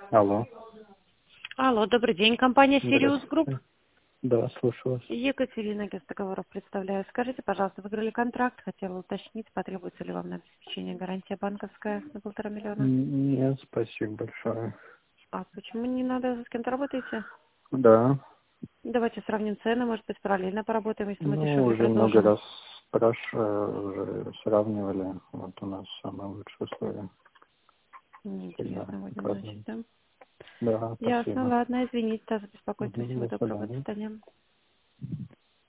Алло. Алло, добрый день. Компания Сириус Групп. Здравствуйте. Да, слушаю вас. Екатерина, агентство договоров представляю. Скажите, пожалуйста, выиграли контракт? Хотела уточнить, потребуется ли вам на обеспечение гарантия банковская на 1,5 миллиона? Нет, спасибо большое. А почему не надо, с кем-то работаете? Да, Давайте сравним цены, может быть, параллельно поработаем, если мы ну, дешевле уже много предложим. раз спрашивали, уже сравнивали. Вот у нас самые лучшие условия. Всегда Интересно будет, значит, укладываем. да? Да, Ясно, спасибо. ладно, извините за беспокойство. Мгм, Всего до доброго, до свидания. свидания.